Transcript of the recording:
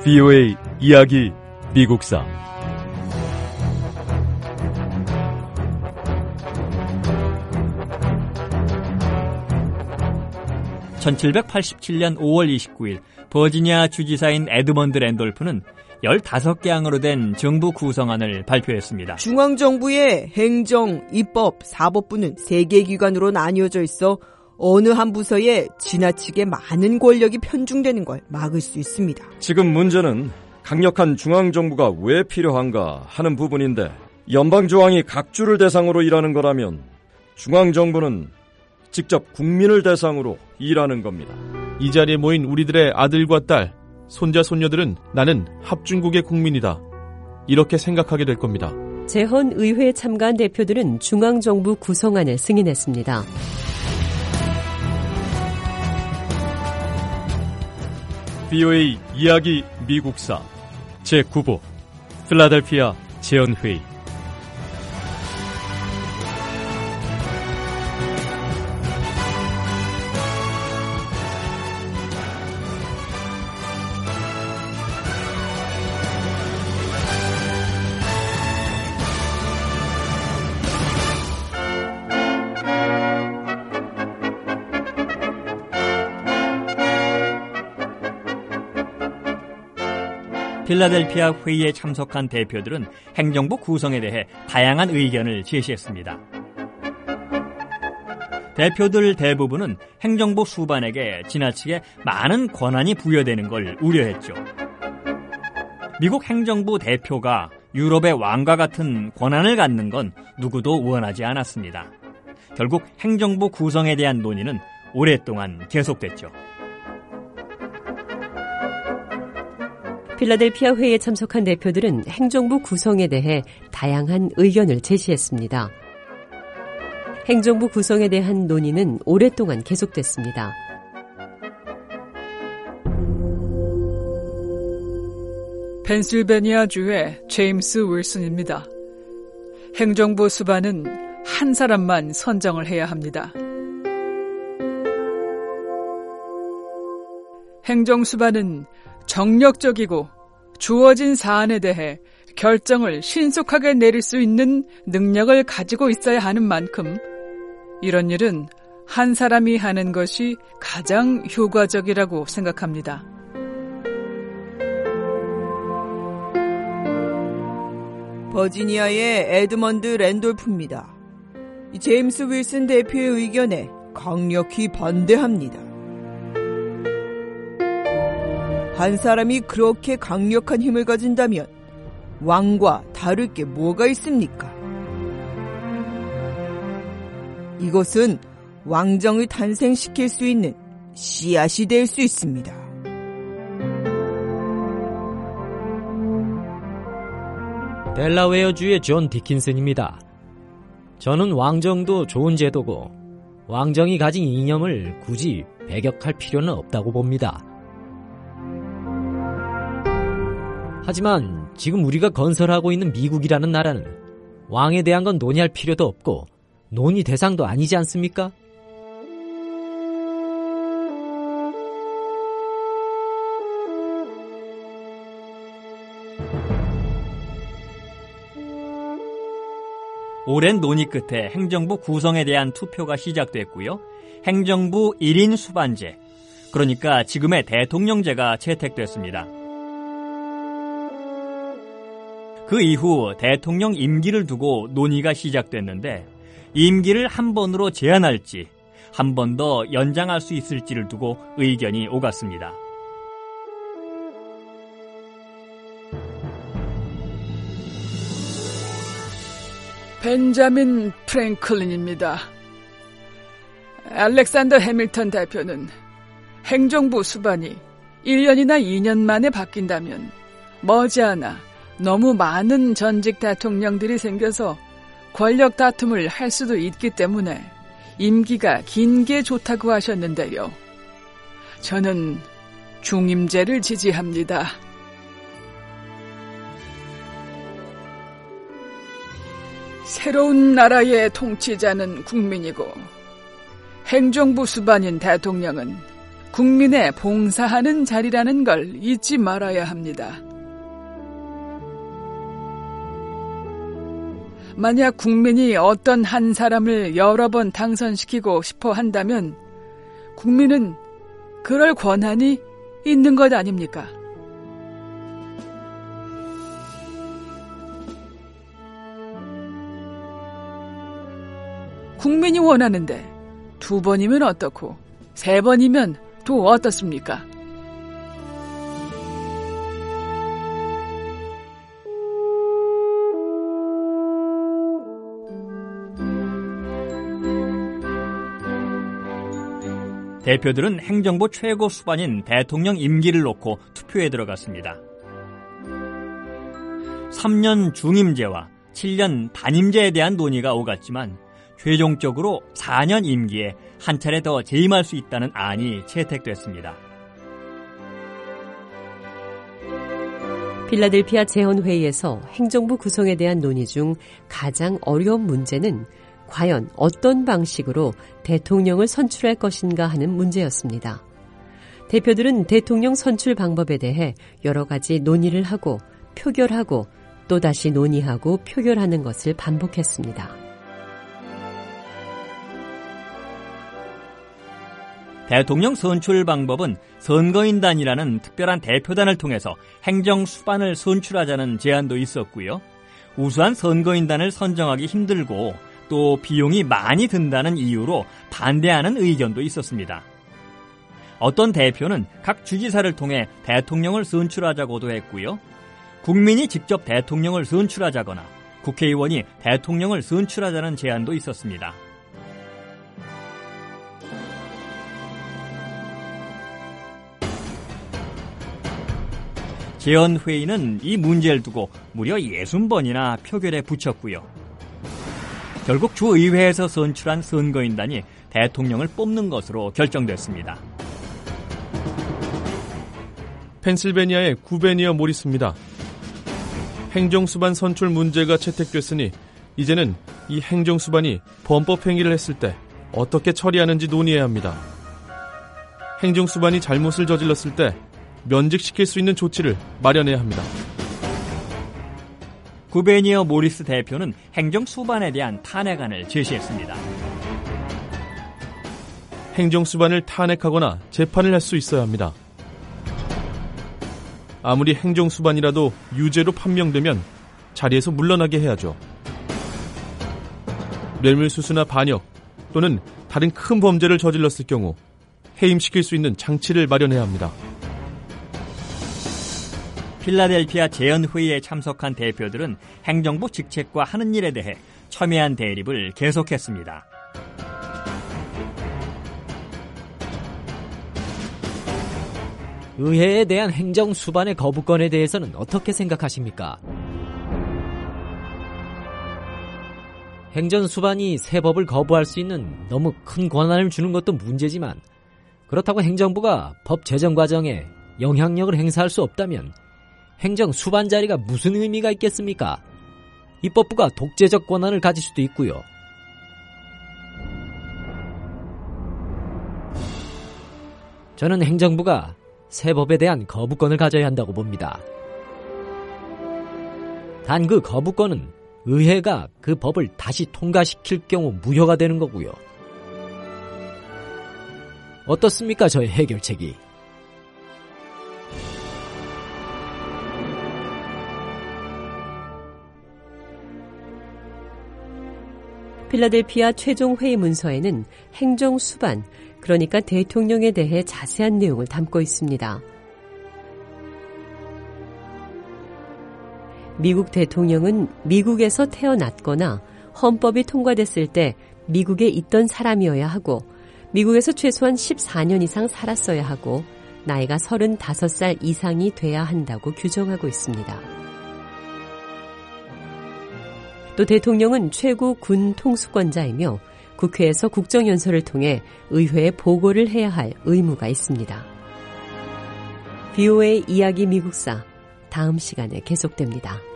VOA 이야기 미국사 1787년 5월 29일 버지니아 주지사인 에드먼드 랜돌프는 15개 항으로 된 정부 구성안을 발표했습니다. 중앙정부의 행정, 입법, 사법부는 3개 기관으로 나뉘어져 있어 어느 한 부서에 지나치게 많은 권력이 편중되는 걸 막을 수 있습니다. 지금 문제는 강력한 중앙정부가 왜 필요한가 하는 부분인데, 연방조항이 각 주를 대상으로 일하는 거라면 중앙정부는 직접 국민을 대상으로 일하는 겁니다. 이 자리에 모인 우리들의 아들과 딸, 손자, 손녀들은 나는 합중국의 국민이다, 이렇게 생각하게 될 겁니다. 재헌 의회에 참가한 대표들은 중앙정부 구성안을 승인했습니다. VOA 이야기 미국사 제9부 필라델피아 재헌회의. 필라델피아 회의에 참석한 대표들은 행정부 구성에 대해 다양한 의견을 제시했습니다. 대표들 대부분은 행정부 수반에게 지나치게 많은 권한이 부여되는 걸 우려했죠. 미국 행정부 대표가 유럽의 왕과 같은 권한을 갖는 건 누구도 원하지 않았습니다. 결국 행정부 구성에 대한 논의는 오랫동안 계속됐죠. 필라델피아 회의에 참석한 대표들은 행정부 구성에 대해 다양한 의견을 제시했습니다. 행정부 구성에 대한 논의는 오랫동안 계속됐습니다. 펜실베니아주의 제임스 윌슨입니다. 행정부 수반은 한 사람만 선정을 해야 합니다. 행정수반은 정력적이고 주어진 사안에 대해 결정을 신속하게 내릴 수 있는 능력을 가지고 있어야 하는 만큼 이런 일은 한 사람이 하는 것이 가장 효과적이라고 생각합니다. 버지니아의 에드먼드 랜돌프입니다. 제임스 윌슨 대표의 의견에 강력히 반대합니다. 한 사람이 그렇게 강력한 힘을 가진다면 왕과 다를 게 뭐가 있습니까? 이것은 왕정을 탄생시킬 수 있는 씨앗이 될 수 있습니다. 델라웨어주의 존 디킨슨입니다. 저는 왕정도 좋은 제도고 왕정이 가진 이념을 굳이 배격할 필요는 없다고 봅니다. 하지만 지금 우리가 건설하고 있는 미국이라는 나라는 왕에 대한 건 논의할 필요도 없고 논의 대상도 아니지 않습니까? 오랜 논의 끝에 행정부 구성에 대한 투표가 시작됐고요. 행정부 1인 수반제, 그러니까 지금의 대통령제가 채택됐습니다. 그 이후 대통령 임기를 두고 논의가 시작됐는데, 임기를 한 번으로 제한할지 한 번 더 연장할 수 있을지를 두고 의견이 오갔습니다. 벤자민 프랭클린입니다. 알렉산더 해밀턴 대표는 행정부 수반이 1년이나 2년 만에 바뀐다면 머지않아 너무 많은 전직 대통령들이 생겨서 권력 다툼을 할 수도 있기 때문에 임기가 긴 게 좋다고 하셨는데요. 저는 중임제를 지지합니다. 새로운 나라의 통치자는 국민이고 행정부 수반인 대통령은 국민에 봉사하는 자리라는 걸 잊지 말아야 합니다. 만약 국민이 어떤 한 사람을 여러 번 당선시키고 싶어 한다면 국민은 그럴 권한이 있는 것 아닙니까? 국민이 원하는데 2번이면 어떻고 3번이면 또 어떻습니까? 대표들은 행정부 최고 수반인 대통령 임기를 놓고 투표에 들어갔습니다. 3년 중임제와 7년 단임제에 대한 논의가 오갔지만 최종적으로 4년 임기에 한 차례 더 재임할 수 있다는 안이 채택됐습니다. 필라델피아 재헌회의에서 행정부 구성에 대한 논의 중 가장 어려운 문제는 과연 어떤 방식으로 대통령을 선출할 것인가 하는 문제였습니다. 대표들은 대통령 선출 방법에 대해 여러 가지 논의를 하고 표결하고 또다시 논의하고 표결하는 것을 반복했습니다. 대통령 선출 방법은 선거인단이라는 특별한 대표단을 통해서 행정수반을 선출하자는 제안도 있었고요. 우수한 선거인단을 선정하기 힘들고 또 비용이 많이 든다는 이유로 반대하는 의견도 있었습니다. 어떤 대표는 각 주지사를 통해 대통령을 선출하자고도 했고요. 국민이 직접 대통령을 선출하자거나 국회의원이 대통령을 선출하자는 제안도 있었습니다. 재헌회의는 이 문제를 두고 무려 60번이나 표결에 붙였고요. 결국 주의회에서 선출한 선거인단이 대통령을 뽑는 것으로 결정됐습니다. 펜실베니아의 구베니어 모리스입니다. 행정수반 선출 문제가 채택됐으니 이제는 이 행정수반이 범법행위를 했을 때 어떻게 처리하는지 논의해야 합니다. 행정수반이 잘못을 저질렀을 때 면직시킬 수 있는 조치를 마련해야 합니다. 구베니어 모리스 대표는 행정수반에 대한 탄핵안을 제시했습니다. 행정수반을 탄핵하거나 재판을 할 수 있어야 합니다. 아무리 행정수반이라도 유죄로 판명되면 자리에서 물러나게 해야죠. 뇌물수수나 반역 또는 다른 큰 범죄를 저질렀을 경우 해임시킬 수 있는 장치를 마련해야 합니다. 필라델피아 재헌회의에 참석한 대표들은 행정부 직책과 하는 일에 대해 첨예한 대립을 계속했습니다. 의회에 대한 행정 수반의 거부권에 대해서는 어떻게 생각하십니까? 행정 수반이 새 법을 거부할 수 있는 너무 큰 권한을 주는 것도 문제지만 그렇다고 행정부가 법 제정 과정에 영향력을 행사할 수 없다면 행정 수반 자리가 무슨 의미가 있겠습니까? 입법부가 독재적 권한을 가질 수도 있고요. 저는 행정부가 새 법에 대한 거부권을 가져야 한다고 봅니다. 단 그 거부권은 의회가 그 법을 다시 통과시킬 경우 무효가 되는 거고요. 어떻습니까, 저의 해결책이? 필라델피아 최종 회의 문서에는 행정 수반, 그러니까 대통령에 대해 자세한 내용을 담고 있습니다. 미국 대통령은 미국에서 태어났거나 헌법이 통과됐을 때 미국에 있던 사람이어야 하고 미국에서 최소한 14년 이상 살았어야 하고 나이가 35살 이상이 돼야 한다고 규정하고 있습니다. 또 대통령은 최고 군 통수권자이며 국회에서 국정연설을 통해 의회에 보고를 해야 할 의무가 있습니다. VOA 이야기 미국사 다음 시간에 계속됩니다.